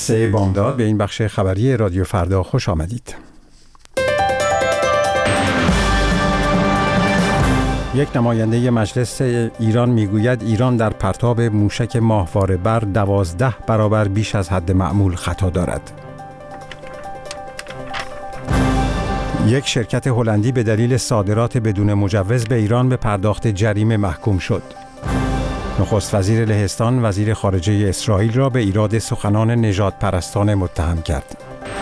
سه بامداد به این بخش خبری رادیو فردا خوش آمدید. یک نماینده مجلس ایران میگوید ایران در پرتاب موشک ماهواره بر 12 برابر بیش از حد معمول خطا دارد. یک شرکت هلندی به دلیل صادرات بدون مجوز به ایران به پرداخت جریمه محکوم شد. نخست وزیر لهستان وزیر خارجه اسرائیل را به ایراد سخنان نژاد پرستانه متهم کرد.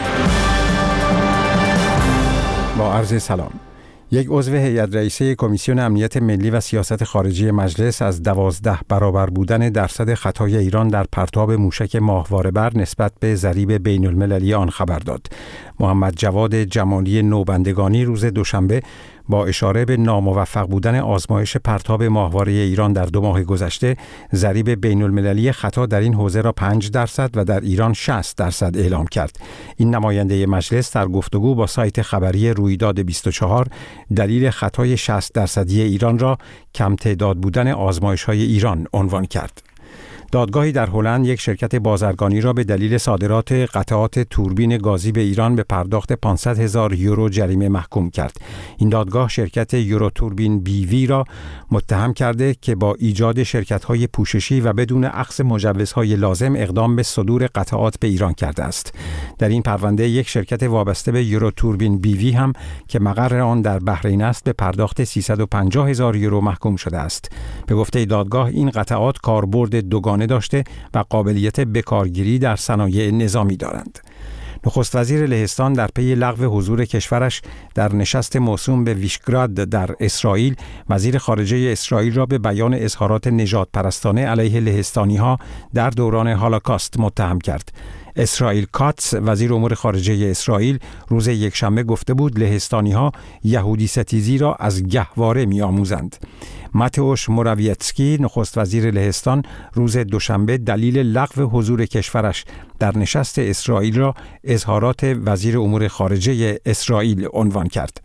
با عرض سلام. یک عضو هیئت رئیسه کمیسیون امنیت ملی و سیاست خارجی مجلس از 12 برابر بودن درصد خطای ایران در پرتاب موشک ماهواره بر نسبت به ضریب بین المللی آن خبر داد. محمد جواد جمالی نوبندگانی روز دوشنبه با اشاره به ناموفق بودن آزمایش پرتاب ماهواره ایران در 2 ماه گذشته، ضریب بین المللی خطا در این حوزه را 5% و در ایران 60% اعلام کرد. این نماینده مجلس در گفتگو با سایت خبری رویداد 24 دلیل خطای 60% ایران را کم تعداد بودن آزمایش‌های ایران عنوان کرد. دادگاهی در هلند یک شرکت بازرگانی را به دلیل صادرات قطعات توربین گازی به ایران به پرداخت 500,000 یورو جریمه محکوم کرد. این دادگاه شرکت یورو توربین بیوی را متهم کرده که با ایجاد شرکت‌های پوششی و بدون اخذ مجوزهای لازم اقدام به صدور قطعات به ایران کرده است. در این پرونده یک شرکت وابسته به یورو توربین بیوی هم که مقر آن در بحرین است به پرداخت 350,000 یورو محکوم شده است. به گفته دادگاه این قطعات کاربرد دوگانه داشته و قابلیت بکارگیری در صنایع نظامی دارند. نخست وزیر لهستان در پی لغو حضور کشورش در نشست موسوم به ویشگراد در اسرائیل، وزیر خارجه اسرائیل را به بیان اظهارات نژاد پرستانه علیه لهستانی‌ها در دوران هولوکاست متهم کرد. اسرائیل کاتس وزیر امور خارجه اسرائیل روز یکشنبه گفته بود لهستانی‌ها یهودی ستیزی را از گهواره می‌آموزند. ماتئوش موراویتسکی نخست وزیر لهستان روز دوشنبه دلیل لغو حضور کشورش در نشست اسرائیل را اظهارات وزیر امور خارجه اسرائیل عنوان کرد.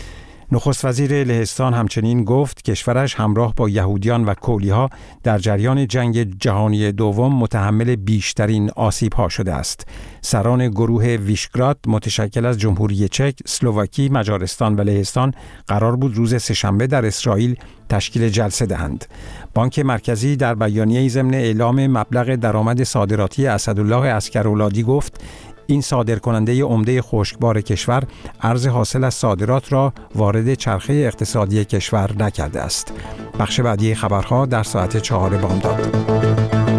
نخست وزیر لهستان همچنین گفت کشورش همراه با یهودیان و کولی‌ها در جریان جنگ جهانی دوم متحمل بیشترین آسیب‌ها شده است. سران گروه ویشگراد متشکل از جمهوری چک، اسلواکی، مجارستان و لهستان قرار بود روز سه‌شنبه در اسرائیل تشکیل جلسه دهند. بانک مرکزی در بیانیه‌ای ضمن اعلام مبلغ درآمد صادراتی اسدالله عسکرولادی گفت این صادرکننده عمده خشکبار کشور ارز حاصل از صادرات را وارد چرخه اقتصادی کشور نکرده است. بخش بعدی خبرها در ساعت 4 بامداد.